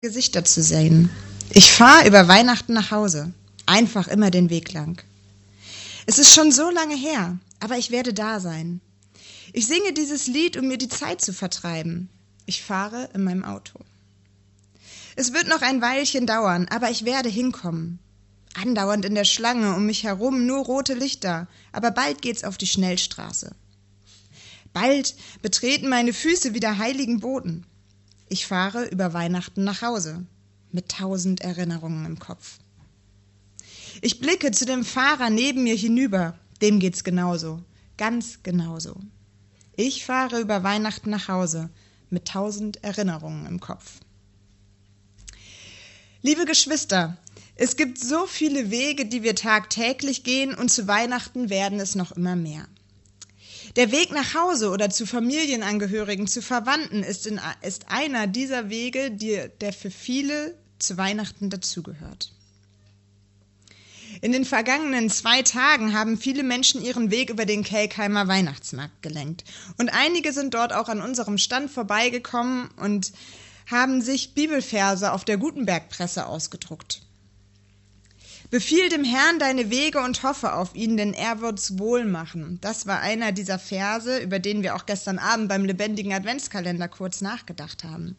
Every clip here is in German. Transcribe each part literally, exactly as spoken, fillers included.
Gesichter zu sehen. Ich fahre über Weihnachten nach Hause. Einfach immer den Weg lang. Es ist schon so lange her, aber ich werde da sein. Ich singe dieses Lied, um mir die Zeit zu vertreiben. Ich fahre in meinem Auto. Es wird noch ein Weilchen dauern, aber ich werde hinkommen. Andauernd in der Schlange, um mich herum nur rote Lichter, aber bald geht's auf die Schnellstraße. Bald betreten meine Füße wieder heiligen Boden. Ich fahre über Weihnachten nach Hause, mit tausend Erinnerungen im Kopf. Ich blicke zu dem Fahrer neben mir hinüber, dem geht's genauso, ganz genauso. Ich fahre über Weihnachten nach Hause, mit tausend Erinnerungen im Kopf. Liebe Geschwister, es gibt so viele Wege, die wir tagtäglich gehen, und zu Weihnachten werden es noch immer mehr. Der Weg nach Hause oder zu Familienangehörigen, zu Verwandten ist, in, ist einer dieser Wege, die, der für viele zu Weihnachten dazugehört. In den vergangenen zwei Tagen haben viele Menschen ihren Weg über den Kelkheimer Weihnachtsmarkt gelenkt. Und einige sind dort auch an unserem Stand vorbeigekommen und haben sich Bibelverse auf der Gutenberg-Presse ausgedruckt. Befiehl dem Herrn deine Wege und hoffe auf ihn, denn er wird's wohl machen. Das war einer dieser Verse, über den wir auch gestern Abend beim lebendigen Adventskalender kurz nachgedacht haben.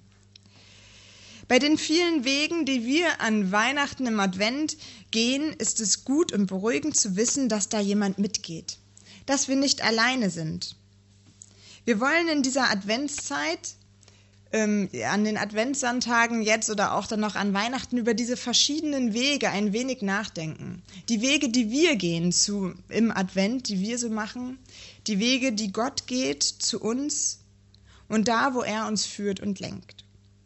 Bei den vielen Wegen, die wir an Weihnachten im Advent gehen, ist es gut und beruhigend zu wissen, dass da jemand mitgeht, dass wir nicht alleine sind. Wir wollen in dieser Adventszeit Ähm, an den Adventssonntagen jetzt oder auch dann noch an Weihnachten über diese verschiedenen Wege ein wenig nachdenken. Die Wege, die wir gehen zu, im Advent, die wir so machen, die Wege, die Gott geht zu uns und da, wo er uns führt und lenkt.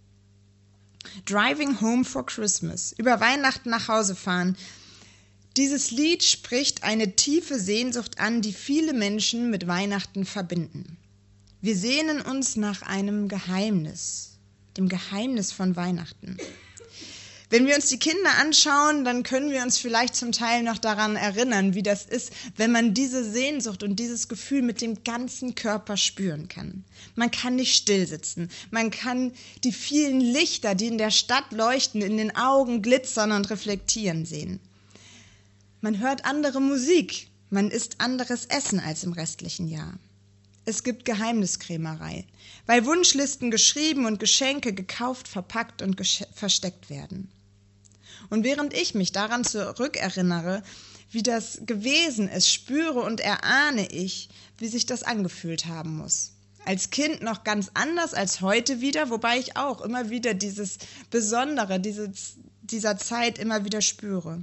Driving Home for Christmas, über Weihnachten nach Hause fahren. Dieses Lied spricht eine tiefe Sehnsucht an, die viele Menschen mit Weihnachten verbinden. Wir sehnen uns nach einem Geheimnis, dem Geheimnis von Weihnachten. Wenn wir uns die Kinder anschauen, dann können wir uns vielleicht zum Teil noch daran erinnern, wie das ist, wenn man diese Sehnsucht und dieses Gefühl mit dem ganzen Körper spüren kann. Man kann nicht stillsitzen, man kann die vielen Lichter, die in der Stadt leuchten, in den Augen glitzern und reflektieren sehen. Man hört andere Musik, man isst anderes Essen als im restlichen Jahr. Es gibt Geheimniskrämerei, weil Wunschlisten geschrieben und Geschenke gekauft, verpackt und gesch- versteckt werden. Und während ich mich daran zurückerinnere, wie das gewesen ist, spüre und erahne ich, wie sich das angefühlt haben muss. Als Kind noch ganz anders als heute wieder, wobei ich auch immer wieder dieses Besondere dieses, dieser Zeit immer wieder spüre.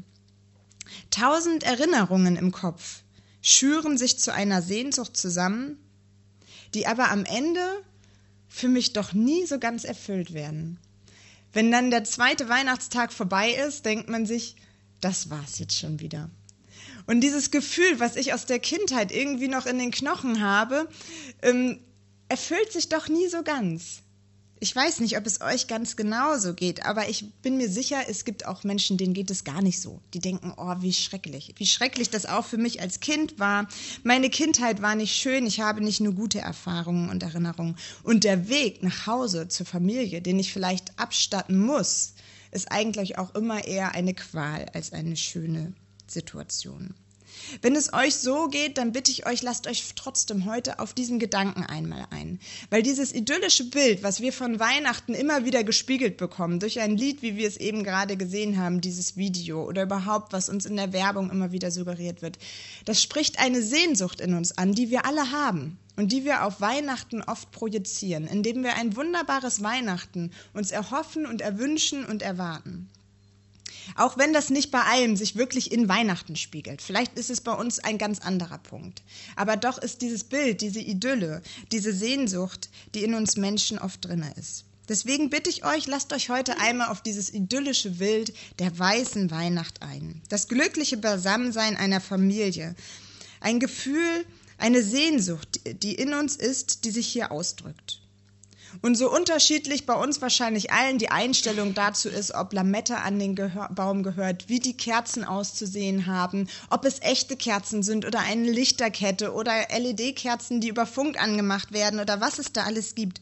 Tausend Erinnerungen im Kopf schüren sich zu einer Sehnsucht zusammen, die aber am Ende für mich doch nie so ganz erfüllt werden. Wenn dann der zweite Weihnachtstag vorbei ist, denkt man sich, das war's jetzt schon wieder. Und dieses Gefühl, was ich aus der Kindheit irgendwie noch in den Knochen habe, ähm, erfüllt sich doch nie so ganz. Ich weiß nicht, ob es euch ganz genauso geht, aber ich bin mir sicher, es gibt auch Menschen, denen geht es gar nicht so. Die denken, oh, wie schrecklich. Wie schrecklich das auch für mich als Kind war. Meine Kindheit war nicht schön, ich habe nicht nur gute Erfahrungen und Erinnerungen. Und der Weg nach Hause zur Familie, den ich vielleicht abstatten muss, ist eigentlich auch immer eher eine Qual als eine schöne Situation. Wenn es euch so geht, dann bitte ich euch, lasst euch trotzdem heute auf diesen Gedanken einmal ein. Weil dieses idyllische Bild, was wir von Weihnachten immer wieder gespiegelt bekommen, durch ein Lied, wie wir es eben gerade gesehen haben, dieses Video oder überhaupt, was uns in der Werbung immer wieder suggeriert wird, das spricht eine Sehnsucht in uns an, die wir alle haben und die wir auf Weihnachten oft projizieren, indem wir ein wunderbares Weihnachten uns erhoffen und erwünschen und erwarten. Auch wenn das nicht bei allem sich wirklich in Weihnachten spiegelt. Vielleicht ist es bei uns ein ganz anderer Punkt. Aber doch ist dieses Bild, diese Idylle, diese Sehnsucht, die in uns Menschen oft drin ist. Deswegen bitte ich euch, lasst euch heute einmal auf dieses idyllische Bild der weißen Weihnacht ein. Das glückliche Beisammensein einer Familie. Ein Gefühl, eine Sehnsucht, die in uns ist, die sich hier ausdrückt. Und so unterschiedlich bei uns wahrscheinlich allen die Einstellung dazu ist, ob Lametta an den Gehör- Baum gehört, wie die Kerzen auszusehen haben, ob es echte Kerzen sind oder eine Lichterkette oder L E D-Kerzen, die über Funk angemacht werden oder was es da alles gibt.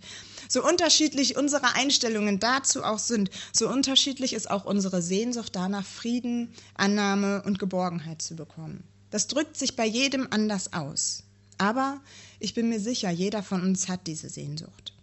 So unterschiedlich unsere Einstellungen dazu auch sind, so unterschiedlich ist auch unsere Sehnsucht danach, Frieden, Annahme und Geborgenheit zu bekommen. Das drückt sich bei jedem anders aus. Aber ich bin mir sicher, jeder von uns hat diese Sehnsucht.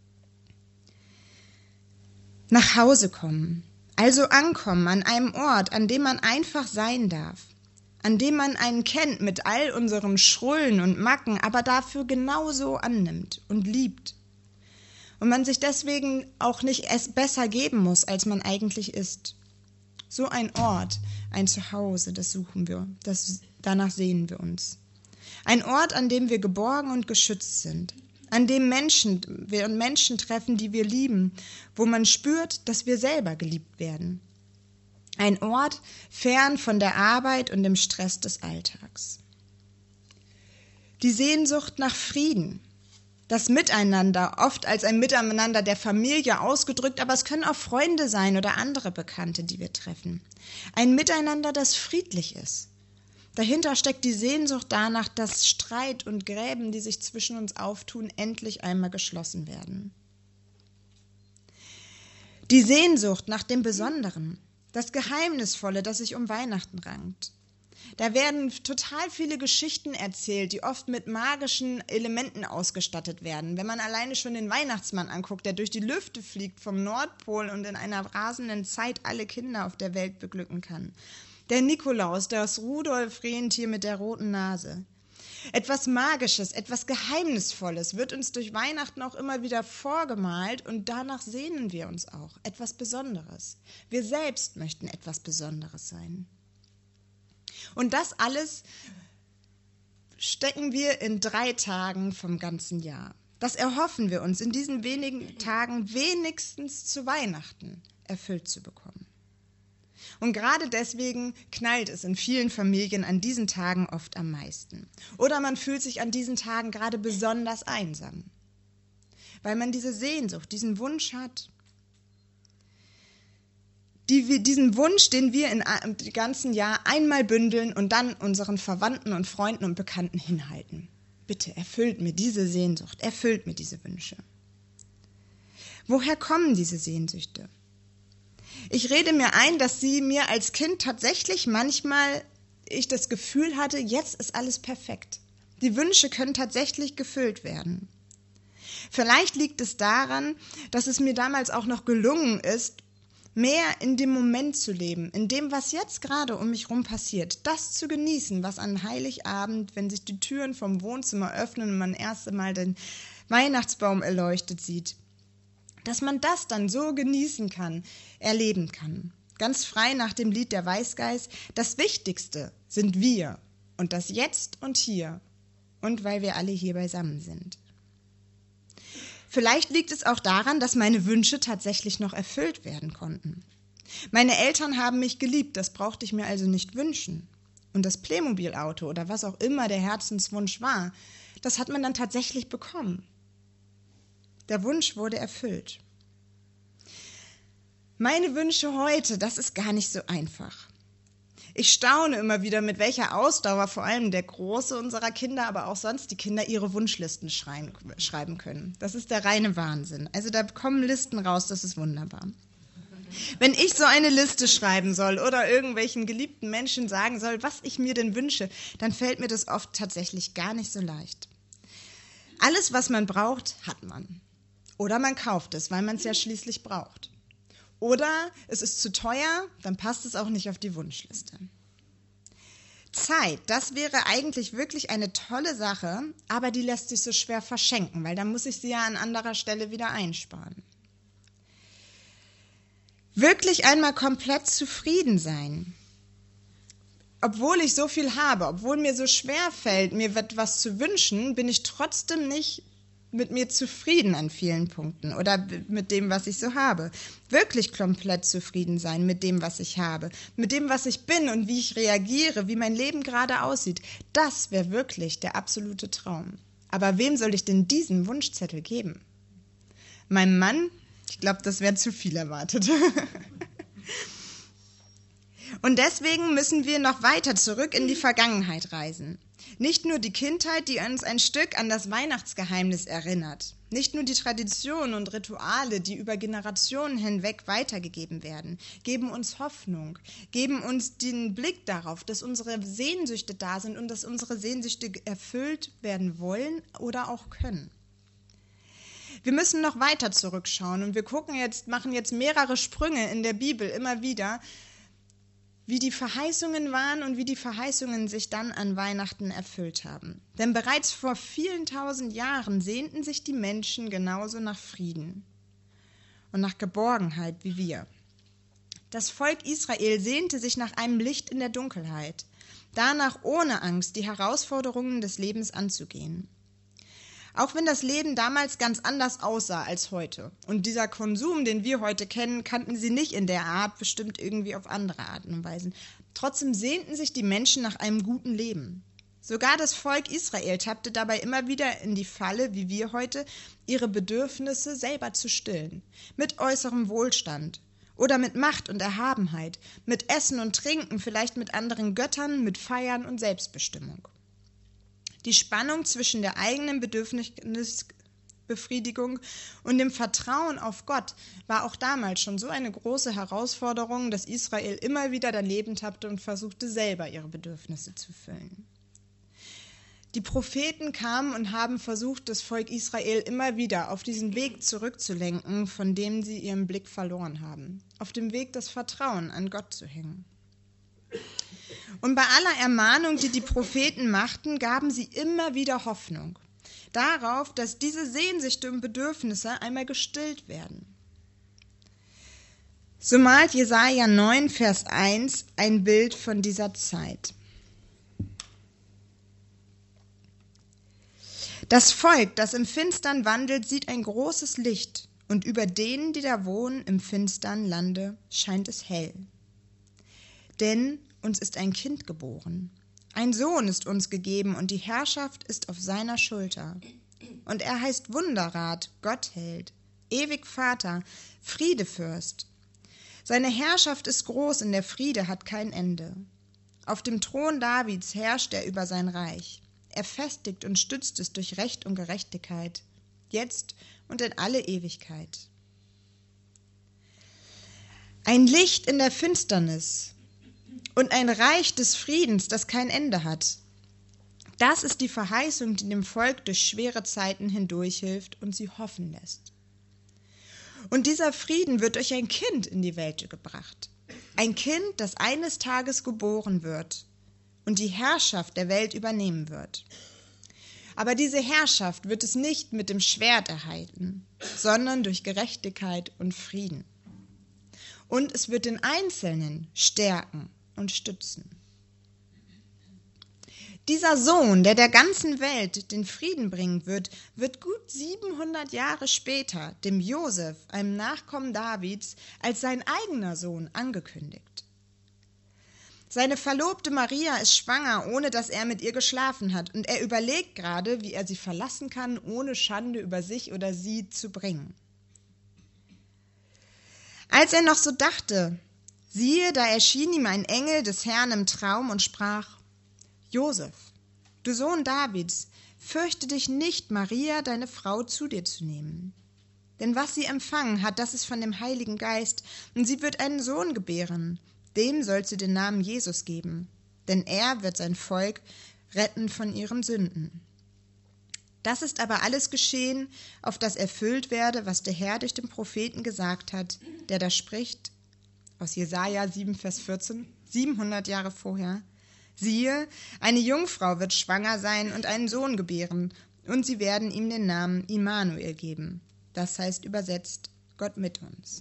Nach Hause kommen, also ankommen an einem Ort, an dem man einfach sein darf, an dem man einen kennt mit all unserem Schrullen und Macken, aber dafür genauso annimmt und liebt. Und man sich deswegen auch nicht es besser geben muss, als man eigentlich ist. So ein Ort, ein Zuhause, das suchen wir, das, danach sehnen wir uns. Ein Ort, an dem wir geborgen und geschützt sind, an dem Menschen, wir Menschen treffen, die wir lieben, wo man spürt, dass wir selber geliebt werden. Ein Ort fern von der Arbeit und dem Stress des Alltags. Die Sehnsucht nach Frieden, das Miteinander, oft als ein Miteinander der Familie ausgedrückt, aber es können auch Freunde sein oder andere Bekannte, die wir treffen. Ein Miteinander, das friedlich ist. Dahinter steckt die Sehnsucht danach, dass Streit und Gräben, die sich zwischen uns auftun, endlich einmal geschlossen werden. Die Sehnsucht nach dem Besonderen, das Geheimnisvolle, das sich um Weihnachten rankt. Da werden total viele Geschichten erzählt, die oft mit magischen Elementen ausgestattet werden. Wenn man alleine schon den Weihnachtsmann anguckt, der durch die Lüfte fliegt vom Nordpol und in einer rasenden Zeit alle Kinder auf der Welt beglücken kann. Der Nikolaus, das Rudolf-Rentier mit der roten Nase. Etwas Magisches, etwas Geheimnisvolles wird uns durch Weihnachten auch immer wieder vorgemalt und danach sehnen wir uns auch. Etwas Besonderes. Wir selbst möchten etwas Besonderes sein. Und das alles stecken wir in drei Tagen vom ganzen Jahr. Das erhoffen wir uns in diesen wenigen Tagen wenigstens zu Weihnachten erfüllt zu bekommen. Und gerade deswegen knallt es in vielen Familien an diesen Tagen oft am meisten. Oder man fühlt sich an diesen Tagen gerade besonders einsam, weil man diese Sehnsucht, diesen Wunsch hat. Die, diesen Wunsch, den wir in im ganzen Jahr einmal bündeln und dann unseren Verwandten und Freunden und Bekannten hinhalten. Bitte erfüllt mir diese Sehnsucht, erfüllt mir diese Wünsche. Woher kommen diese Sehnsüchte? Ich rede mir ein, dass sie mir als Kind tatsächlich manchmal ich das Gefühl hatte, jetzt ist alles perfekt. Die Wünsche können tatsächlich gefüllt werden. Vielleicht liegt es daran, dass es mir damals auch noch gelungen ist, mehr in dem Moment zu leben, in dem, was jetzt gerade um mich herum passiert, das zu genießen, was an Heiligabend, wenn sich die Türen vom Wohnzimmer öffnen und man erst einmal den Weihnachtsbaum erleuchtet sieht, dass man das dann so genießen kann, erleben kann. Ganz frei nach dem Lied der Weißgeist, das Wichtigste sind wir und das Jetzt und Hier und weil wir alle hier beisammen sind. Vielleicht liegt es auch daran, dass meine Wünsche tatsächlich noch erfüllt werden konnten. Meine Eltern haben mich geliebt, das brauchte ich mir also nicht wünschen. Und das Playmobil-Auto oder was auch immer der Herzenswunsch war, das hat man dann tatsächlich bekommen. Der Wunsch wurde erfüllt. Meine Wünsche heute, das ist gar nicht so einfach. Ich staune immer wieder, mit welcher Ausdauer vor allem der Große unserer Kinder, aber auch sonst die Kinder ihre Wunschlisten schreien, schreiben können. Das ist der reine Wahnsinn. Also da kommen Listen raus, das ist wunderbar. Wenn ich so eine Liste schreiben soll oder irgendwelchen geliebten Menschen sagen soll, was ich mir denn wünsche, dann fällt mir das oft tatsächlich gar nicht so leicht. Alles, was man braucht, hat man. Oder man kauft es, weil man es ja schließlich braucht. Oder es ist zu teuer, dann passt es auch nicht auf die Wunschliste. Zeit, das wäre eigentlich wirklich eine tolle Sache, aber die lässt sich so schwer verschenken, weil dann muss ich sie ja an anderer Stelle wieder einsparen. Wirklich einmal komplett zufrieden sein, obwohl ich so viel habe, obwohl mir so schwer fällt, mir etwas zu wünschen, bin ich trotzdem nicht mit mir zufrieden an vielen Punkten oder mit dem, was ich so habe. Wirklich komplett zufrieden sein mit dem, was ich habe, mit dem, was ich bin und wie ich reagiere, wie mein Leben gerade aussieht. Das wäre wirklich der absolute Traum. Aber wem soll ich denn diesen Wunschzettel geben? Meinem Mann? Ich glaube, das wäre zu viel erwartet. Und deswegen müssen wir noch weiter zurück in die Vergangenheit reisen. Nicht nur die Kindheit, die uns ein Stück an das Weihnachtsgeheimnis erinnert. Nicht nur die Traditionen und Rituale, die über Generationen hinweg weitergegeben werden, geben uns Hoffnung, geben uns den Blick darauf, dass unsere Sehnsüchte da sind und dass unsere Sehnsüchte erfüllt werden wollen oder auch können. Wir müssen noch weiter zurückschauen und wir gucken jetzt, machen jetzt mehrere Sprünge in der Bibel immer wieder, wie die Verheißungen waren und wie die Verheißungen sich dann an Weihnachten erfüllt haben. Denn bereits vor vielen tausend Jahren sehnten sich die Menschen genauso nach Frieden und nach Geborgenheit wie wir. Das Volk Israel sehnte sich nach einem Licht in der Dunkelheit, danach ohne Angst die Herausforderungen des Lebens anzugehen. Auch wenn das Leben damals ganz anders aussah als heute. Und dieser Konsum, den wir heute kennen, kannten sie nicht in der Art, bestimmt irgendwie auf andere Arten und Weisen. Trotzdem sehnten sich die Menschen nach einem guten Leben. Sogar das Volk Israel tappte dabei immer wieder in die Falle, wie wir heute, ihre Bedürfnisse selber zu stillen. Mit äußerem Wohlstand oder mit Macht und Erhabenheit, mit Essen und Trinken, vielleicht mit anderen Göttern, mit Feiern und Selbstbestimmung. Die Spannung zwischen der eigenen Bedürfnisbefriedigung und dem Vertrauen auf Gott war auch damals schon so eine große Herausforderung, dass Israel immer wieder daneben tappte und versuchte, selber ihre Bedürfnisse zu füllen. Die Propheten kamen und haben versucht, das Volk Israel immer wieder auf diesen Weg zurückzulenken, von dem sie ihren Blick verloren haben, auf dem Weg, das Vertrauen an Gott zu hängen. Und bei aller Ermahnung, die die Propheten machten, gaben sie immer wieder Hoffnung darauf, dass diese Sehnsüchte und Bedürfnisse einmal gestillt werden. So malt Jesaja neun, Vers eins ein Bild von dieser Zeit. Das Volk, das im Finstern wandelt, sieht ein großes Licht, und über denen, die da wohnen im finstern Lande, scheint es hell. Denn uns ist ein Kind geboren, ein Sohn ist uns gegeben und die Herrschaft ist auf seiner Schulter. Und er heißt Wunderrat, Gottheld, ewig Vater, Friedefürst. Seine Herrschaft ist groß und der Friede hat kein Ende. Auf dem Thron Davids herrscht er über sein Reich. Er festigt und stützt es durch Recht und Gerechtigkeit, jetzt und in alle Ewigkeit. Ein Licht in der Finsternis und ein Reich des Friedens, das kein Ende hat. Das ist die Verheißung, die dem Volk durch schwere Zeiten hindurchhilft und sie hoffen lässt. Und dieser Frieden wird durch ein Kind in die Welt gebracht. Ein Kind, das eines Tages geboren wird und die Herrschaft der Welt übernehmen wird. Aber diese Herrschaft wird es nicht mit dem Schwert erhalten, sondern durch Gerechtigkeit und Frieden. Und es wird den Einzelnen stärken und stützen. Dieser Sohn, der der ganzen Welt den Frieden bringen wird, wird gut siebenhundert Jahre später dem Josef, einem Nachkommen Davids, als sein eigener Sohn angekündigt. Seine Verlobte Maria ist schwanger, ohne dass er mit ihr geschlafen hat, und er überlegt gerade, wie er sie verlassen kann, ohne Schande über sich oder sie zu bringen. Als er noch so dachte, siehe, da erschien ihm ein Engel des Herrn im Traum und sprach: Josef, du Sohn Davids, fürchte dich nicht, Maria, deine Frau, zu dir zu nehmen. Denn was sie empfangen hat, das ist von dem Heiligen Geist, und sie wird einen Sohn gebären. Dem sollst du den Namen Jesus geben, denn er wird sein Volk retten von ihren Sünden. Das ist aber alles geschehen, auf das erfüllt werde, was der Herr durch den Propheten gesagt hat, der da spricht, aus Jesaja sieben, Vers vierzehn, siebenhundert Jahre vorher. Siehe, eine Jungfrau wird schwanger sein und einen Sohn gebären, und sie werden ihm den Namen Immanuel geben. Das heißt übersetzt, Gott mit uns.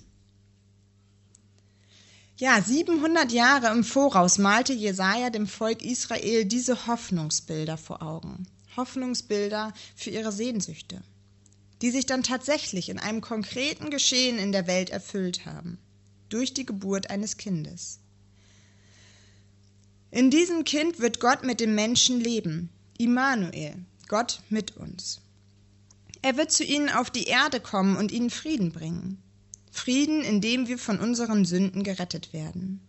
Ja, siebenhundert Jahre im Voraus malte Jesaja dem Volk Israel diese Hoffnungsbilder vor Augen. Hoffnungsbilder für ihre Sehnsüchte, die sich dann tatsächlich in einem konkreten Geschehen in der Welt erfüllt haben, durch die Geburt eines Kindes. In diesem Kind wird Gott mit dem Menschen leben, Immanuel, Gott mit uns. Er wird zu ihnen auf die Erde kommen und ihnen Frieden bringen. Frieden, in dem wir von unseren Sünden gerettet werden.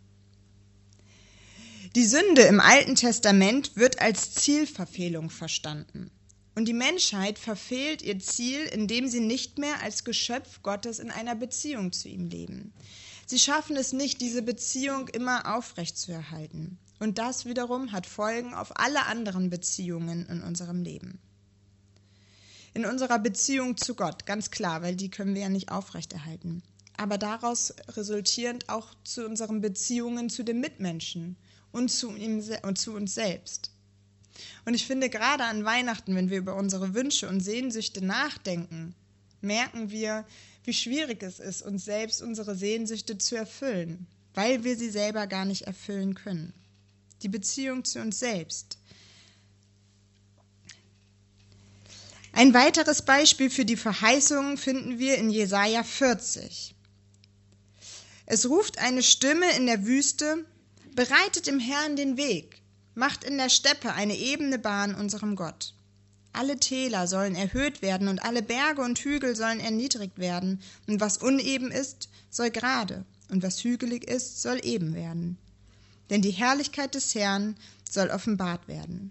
Die Sünde im Alten Testament wird als Zielverfehlung verstanden. Und die Menschheit verfehlt ihr Ziel, indem sie nicht mehr als Geschöpf Gottes in einer Beziehung zu ihm leben. Sie schaffen es nicht, diese Beziehung immer aufrechtzuerhalten. Und das wiederum hat Folgen auf alle anderen Beziehungen in unserem Leben. In unserer Beziehung zu Gott, ganz klar, weil die können wir ja nicht aufrechterhalten. Aber daraus resultierend auch zu unseren Beziehungen zu den Mitmenschen und zu, ihm, und zu uns selbst. Und ich finde, gerade an Weihnachten, wenn wir über unsere Wünsche und Sehnsüchte nachdenken, merken wir, wie schwierig es ist, uns selbst unsere Sehnsüchte zu erfüllen, weil wir sie selber gar nicht erfüllen können. Die Beziehung zu uns selbst. Ein weiteres Beispiel für die Verheißungen finden wir in Jesaja vierzig. Es ruft eine Stimme in der Wüste: Bereitet dem Herrn den Weg, macht in der Steppe eine ebene Bahn unserem Gott. Alle Täler sollen erhöht werden und alle Berge und Hügel sollen erniedrigt werden, und was uneben ist, soll gerade, und was hügelig ist, soll eben werden. Denn die Herrlichkeit des Herrn soll offenbart werden.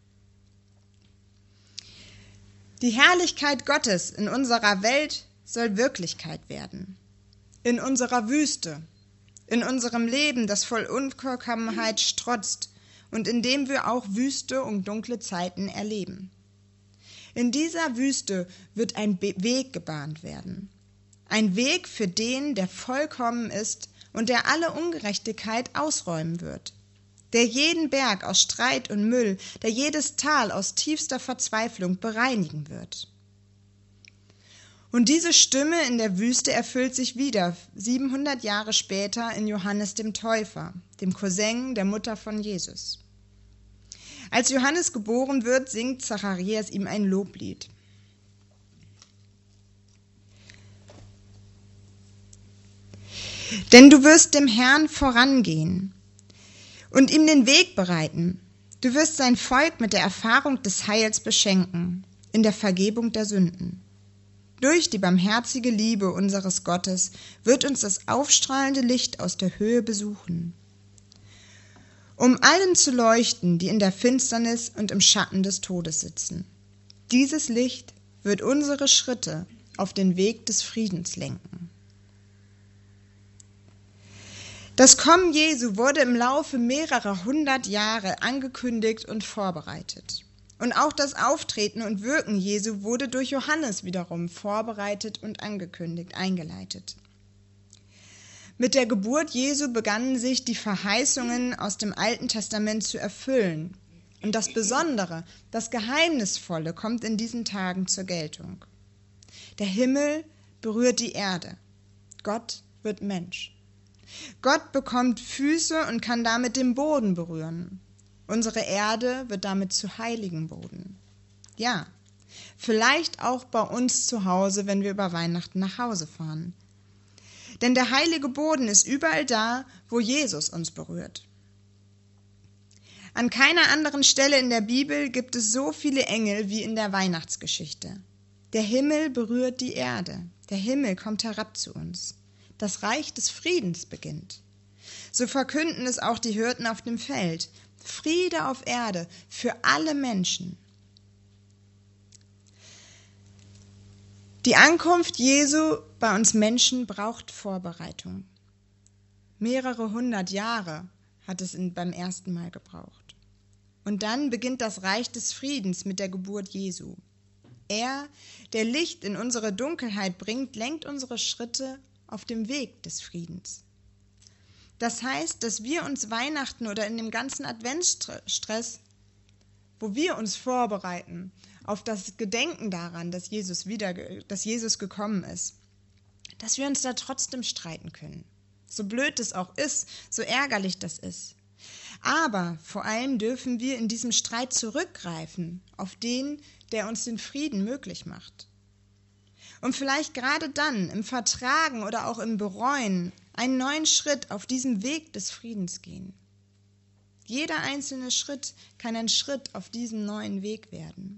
Die Herrlichkeit Gottes in unserer Welt soll Wirklichkeit werden. In unserer Wüste, in unserem Leben, das voll Unvollkommenheit strotzt und in dem wir auch Wüste und dunkle Zeiten erleben. In dieser Wüste wird ein Be- Weg gebahnt werden. Ein Weg für den, der vollkommen ist und der alle Ungerechtigkeit ausräumen wird. Der jeden Berg aus Streit und Müll, der jedes Tal aus tiefster Verzweiflung bereinigen wird. Und diese Stimme in der Wüste erfüllt sich wieder siebenhundert Jahre später in Johannes dem Täufer, dem Cousin der Mutter von Jesus. Als Johannes geboren wird, singt Zacharias ihm ein Loblied. Denn du wirst dem Herrn vorangehen und ihm den Weg bereiten. Du wirst sein Volk mit der Erfahrung des Heils beschenken, in der Vergebung der Sünden. Durch die barmherzige Liebe unseres Gottes wird uns das aufstrahlende Licht aus der Höhe besuchen, um allen zu leuchten, die in der Finsternis und im Schatten des Todes sitzen. Dieses Licht wird unsere Schritte auf den Weg des Friedens lenken. Das Kommen Jesu wurde im Laufe mehrerer hundert Jahre angekündigt und vorbereitet. Und auch das Auftreten und Wirken Jesu wurde durch Johannes wiederum vorbereitet und angekündigt, eingeleitet. Mit der Geburt Jesu begannen sich die Verheißungen aus dem Alten Testament zu erfüllen. Und das Besondere, das Geheimnisvolle kommt in diesen Tagen zur Geltung. Der Himmel berührt die Erde. Gott wird Mensch. Gott bekommt Füße und kann damit den Boden berühren. Unsere Erde wird damit zu heiligen Boden. Ja, vielleicht auch bei uns zu Hause, wenn wir über Weihnachten nach Hause fahren. Denn der heilige Boden ist überall da, wo Jesus uns berührt. An keiner anderen Stelle in der Bibel gibt es so viele Engel wie in der Weihnachtsgeschichte. Der Himmel berührt die Erde. Der Himmel kommt herab zu uns. Das Reich des Friedens beginnt. So verkünden es auch die Hirten auf dem Feld. Friede auf Erde für alle Menschen. Die Ankunft Jesu bei uns Menschen braucht Vorbereitung. Mehrere hundert Jahre hat es beim ersten Mal gebraucht. Und dann beginnt das Reich des Friedens mit der Geburt Jesu. Er, der Licht in unsere Dunkelheit bringt, lenkt unsere Schritte auf dem Weg des Friedens. Das heißt, dass wir uns Weihnachten oder in dem ganzen Adventsstress, wo wir uns vorbereiten auf das Gedenken daran, dass Jesus wieder, dass Jesus gekommen ist, dass wir uns da trotzdem streiten können. So blöd es auch ist, so ärgerlich das ist. Aber vor allem dürfen wir in diesem Streit zurückgreifen auf den, der uns den Frieden möglich macht. Und vielleicht gerade dann im Vertragen oder auch im Bereuen einen neuen Schritt auf diesem Weg des Friedens gehen. Jeder einzelne Schritt kann ein Schritt auf diesem neuen Weg werden.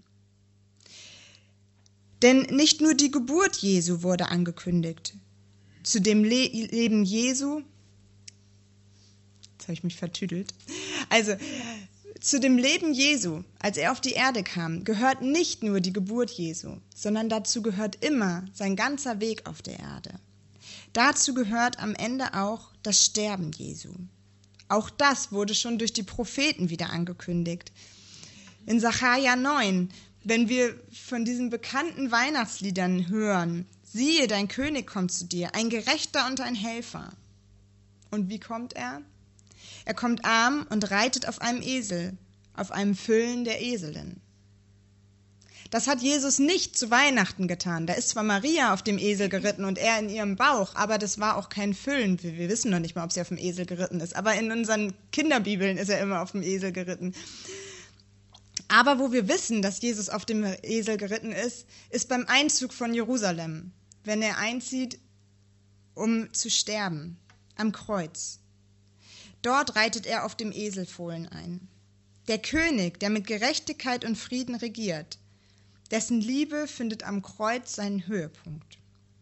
Denn nicht nur die Geburt Jesu wurde angekündigt. Zu dem Le- Leben Jesu, jetzt habe ich mich vertüdelt, also Zu dem Leben Jesu, als er auf die Erde kam, gehört nicht nur die Geburt Jesu, sondern dazu gehört immer sein ganzer Weg auf der Erde. Dazu gehört am Ende auch das Sterben Jesu. Auch das wurde schon durch die Propheten wieder angekündigt. In Sacharja neun, wenn wir von diesen bekannten Weihnachtsliedern hören, siehe, dein König kommt zu dir, ein Gerechter und ein Helfer. Und wie kommt er? Er kommt arm und reitet auf einem Esel, auf einem Füllen der Eselin. Das hat Jesus nicht zu Weihnachten getan. Da ist zwar Maria auf dem Esel geritten und er in ihrem Bauch, aber das war auch kein Füllen. Wir wissen noch nicht mal, ob sie auf dem Esel geritten ist, aber in unseren Kinderbibeln ist er immer auf dem Esel geritten. Aber wo wir wissen, dass Jesus auf dem Esel geritten ist, ist beim Einzug von Jerusalem, wenn er einzieht, um zu sterben, am Kreuz. Dort reitet er auf dem Eselfohlen ein. Der König, der mit Gerechtigkeit und Frieden regiert, dessen Liebe findet am Kreuz seinen Höhepunkt.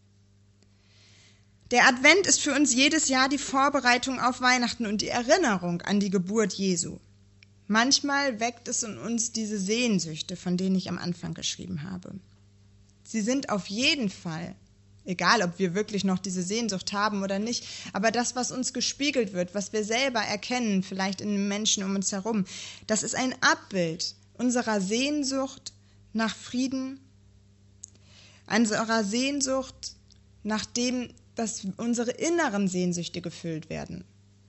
Der Advent ist für uns jedes Jahr die Vorbereitung auf Weihnachten und die Erinnerung an die Geburt Jesu. Manchmal weckt es in uns diese Sehnsüchte, von denen ich am Anfang geschrieben habe. Sie sind auf jeden Fall, egal ob wir wirklich noch diese Sehnsucht haben oder nicht, aber das, was uns gespiegelt wird, was wir selber erkennen, vielleicht in den Menschen um uns herum, das ist ein Abbild unserer Sehnsucht nach Frieden, unserer Sehnsucht nach dem, dass unsere inneren Sehnsüchte gefüllt werden.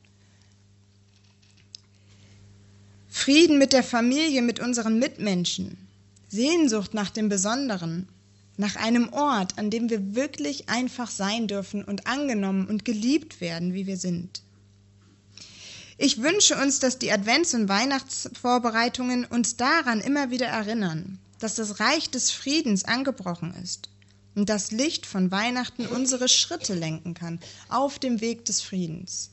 Frieden mit der Familie, mit unseren Mitmenschen, Sehnsucht nach dem Besonderen, nach einem Ort, an dem wir wirklich einfach sein dürfen und angenommen und geliebt werden, wie wir sind. Ich wünsche uns, dass die Advents- und Weihnachtsvorbereitungen uns daran immer wieder erinnern, dass das Reich des Friedens angebrochen ist und das Licht von Weihnachten unsere Schritte lenken kann auf dem Weg des Friedens.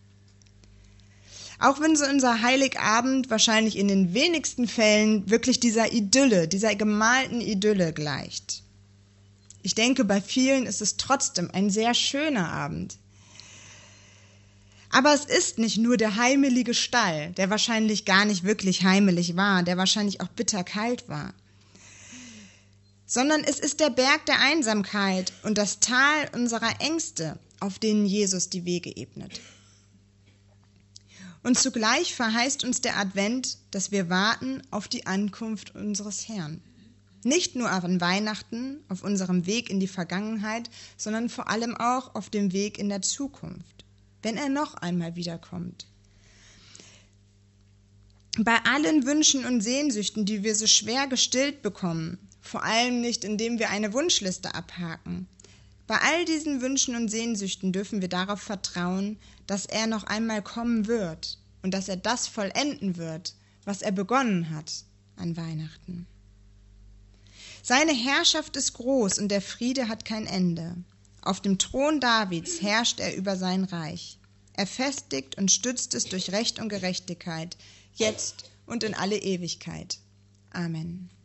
Auch wenn so unser Heiligabend wahrscheinlich in den wenigsten Fällen wirklich dieser Idylle, dieser gemalten Idylle gleicht. Ich denke, bei vielen ist es trotzdem ein sehr schöner Abend. Aber es ist nicht nur der heimelige Stall, der wahrscheinlich gar nicht wirklich heimelig war, der wahrscheinlich auch bitterkalt war, sondern es ist der Berg der Einsamkeit und das Tal unserer Ängste, auf denen Jesus die Wege ebnet. Und zugleich verheißt uns der Advent, dass wir warten auf die Ankunft unseres Herrn. Nicht nur an Weihnachten, auf unserem Weg in die Vergangenheit, sondern vor allem auch auf dem Weg in der Zukunft, wenn er noch einmal wiederkommt. Bei allen Wünschen und Sehnsüchten, die wir so schwer gestillt bekommen, vor allem nicht, indem wir eine Wunschliste abhaken, bei all diesen Wünschen und Sehnsüchten dürfen wir darauf vertrauen, dass er noch einmal kommen wird und dass er das vollenden wird, was er begonnen hat an Weihnachten. Seine Herrschaft ist groß und der Friede hat kein Ende. Auf dem Thron Davids herrscht er über sein Reich. Er festigt und stützt es durch Recht und Gerechtigkeit, jetzt und in alle Ewigkeit. Amen.